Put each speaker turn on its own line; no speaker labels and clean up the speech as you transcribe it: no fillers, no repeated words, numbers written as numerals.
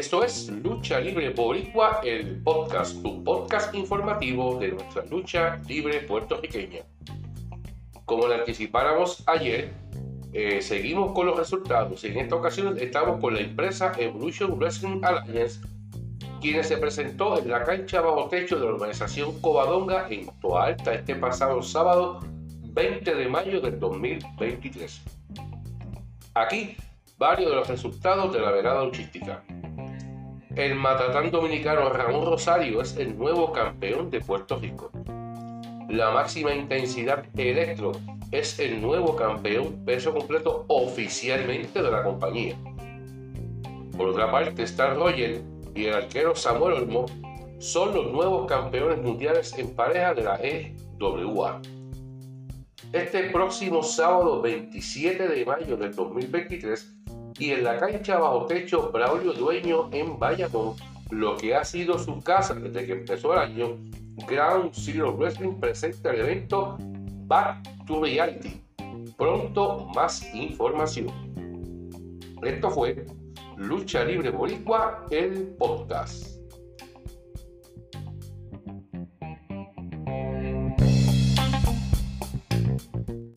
Esto es Lucha Libre Boricua, el podcast, tu podcast informativo de nuestra lucha libre puertorriqueña. Como le anticipáramos ayer, seguimos con los resultados y en esta ocasión estamos con la empresa Evolution Wrestling Alliance, quienes se presentó en la cancha bajo techo de la organización Covadonga en Toa Alta este pasado sábado 20 de mayo del 2023. Aquí varios de los resultados de la velada luchística. El matatán dominicano Ramón Rosario es el nuevo campeón de Puerto Rico. La máxima intensidad Electro es el nuevo campeón peso completo oficialmente de la compañía. Por otra parte, Star Roger y el arquero Samuel Olmo son los nuevos campeones mundiales en pareja de la EWA. Este próximo sábado 27 de mayo del 2023 y en la cancha bajo techo Braulio Dueño en Bayamón, lo que ha sido su casa desde que empezó el año, Ground Zero Wrestling presenta el evento Back to Reality. Pronto más información. Esto fue Lucha Libre Boricua, el podcast.